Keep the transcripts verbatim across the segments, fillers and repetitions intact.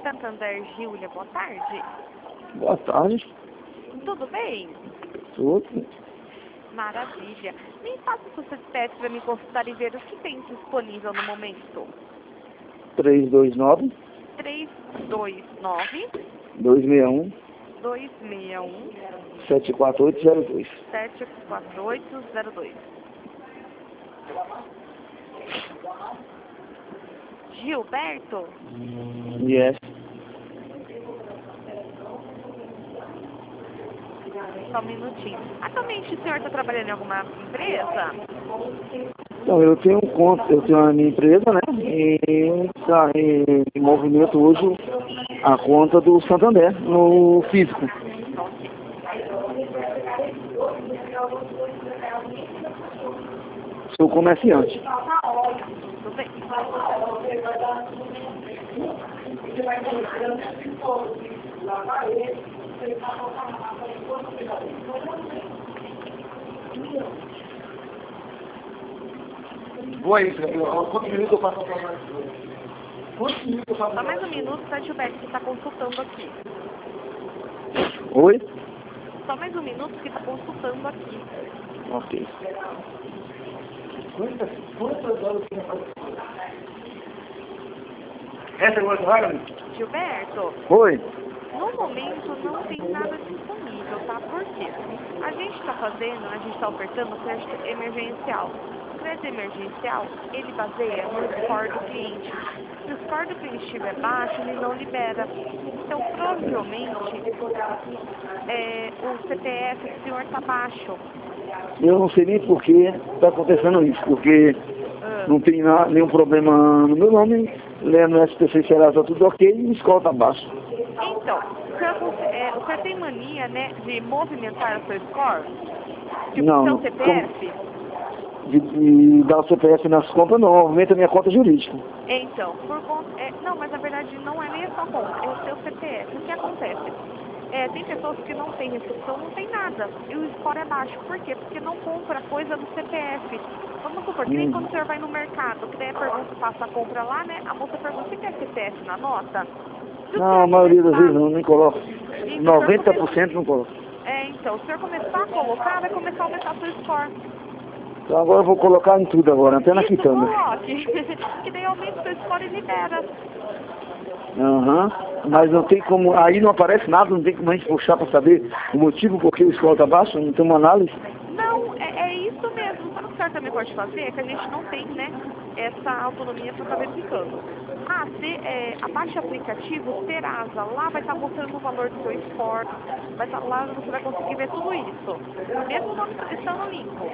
Santander, Júlia, boa tarde. Boa tarde. Tudo bem? Tudo. Maravilha. Me passa o seu C P F para me consultar e ver o que tem disponível no momento. três dois nove, três dois nove, dois seis um, dois seis um, sete quatro oito zero dois. sete quatro oito zero dois. Gilberto? Yes. Só um minutinho. Atualmente o senhor está trabalhando em alguma empresa? Então, eu tenho um conta, eu tenho a minha empresa, né? E está em, em movimento hoje a conta do Santander, no físico. Ok. Sou comerciante. Tudo bem. Boa isso, quantos minutos eu faço pra mais? Quantos minutos eu faço? Só mais um minuto, tá, Gilberto, que está consultando aqui. Oi? Só mais um minuto que está consultando aqui. Ok. Quantas, quantas horas você vai? Essa é o horário? Gilberto? Oi? No momento não tem nada disponível, tá? Por quê? A gente está fazendo, a gente está ofertando crédito emergencial. O crédito emergencial, ele baseia no score do cliente. Se o score do cliente estiver baixo, ele não libera. Então, provavelmente, é, o C P F do senhor está baixo. Eu não sei nem por que está acontecendo isso, porque Ah. não tem na, nenhum problema no meu nome, lendo no S P C Serasa tudo ok e o score está baixo. Então, o senhor, é, o senhor tem mania, né, de movimentar o seu score? Tipo, Não, seu não. C P F? De, de dar o C P F nas contas, não, aumenta a minha conta jurídica. Então, por conta... É, não, mas na verdade não é nem a sua conta, é o seu C P F. O que acontece? É, tem pessoas que não têm recepção, não tem nada. E o score é baixo. Por quê? Porque não compra coisa no C P F. Vamos supor, que nem Hum. quando o senhor vai no mercado, que daí a pergunta passa a compra lá, né? A moça pergunta, você quer C P F na nota? Se o Não, senhor a maioria das começar- vezes não, nem coloco. Isso, noventa o senhor por cento não coloco. come- É, então, se o senhor começar a colocar, vai começar a aumentar o seu score. Então agora eu vou colocar em tudo agora, até na Isso, quitanda. coloque. Que daí aumenta o seu score e libera. Aham. Mas não tem como, aí não aparece nada, não tem como a gente puxar para saber o motivo por que o score está baixo, não tem uma análise. Não, é, é isso mesmo. Sabe o que o senhor também pode fazer? É que a gente não tem, né, essa autonomia para estar verificando. Ah, se, é, abaixe o aplicativo Serasa. Lá vai estar mostrando o valor do seu score. Vai estar lá, você vai conseguir ver tudo isso. Mesmo não estando limpo.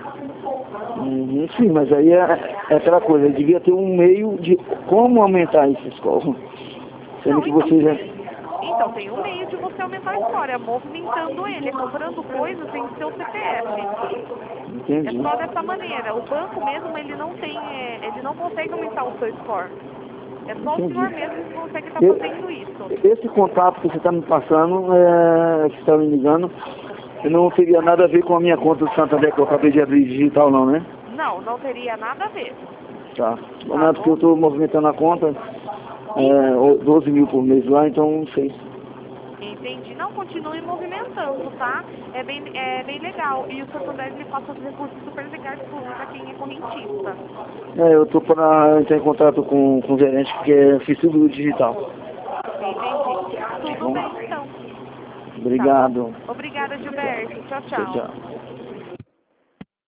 Uhum, sim, mas aí é, é aquela coisa, devia ter um meio de como aumentar esse score. Sendo Não, que então, você já... então tem um meio de você aumentar o score, é movimentando ele, é comprando coisas em seu C P F. É Entendi. só dessa maneira. O banco mesmo, ele não tem, é, ele não consegue aumentar o seu score. É só Entendi. o senhor mesmo que consegue estar Eu- fazendo isso. Esse contato que você está me passando, é, que você está me ligando, não teria nada a ver com a minha conta do Santander que eu acabei de abrir digital não, né? Não, não teria nada a ver. Tá. Não Tá é porque bom? eu estou movimentando a conta, é, doze mil por mês lá, então não sei. Entendi. Não, continue movimentando, tá? É bem, é bem legal. E o Santander, ele passa os recursos super legais para quem é correntista. É, eu estou para entrar em contato com, com o gerente, porque eu fiz tudo digital. Entendi. Tudo Bom, bem, então. obrigado. Obrigada, Gilberto. Tchau, Tchau, tchau. tchau.